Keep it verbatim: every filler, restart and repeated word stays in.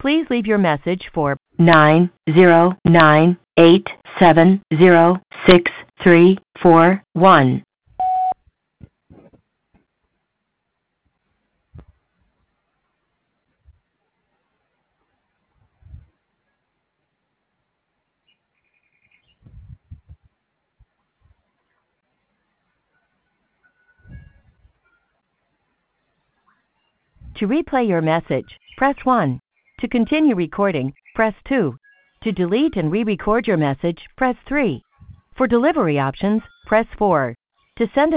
Please leave your message for nine zero nine eight seven zero six three four one. To replay your message, press one. To continue recording, press two. To delete and re-record your message, press three. For delivery options, press four. To send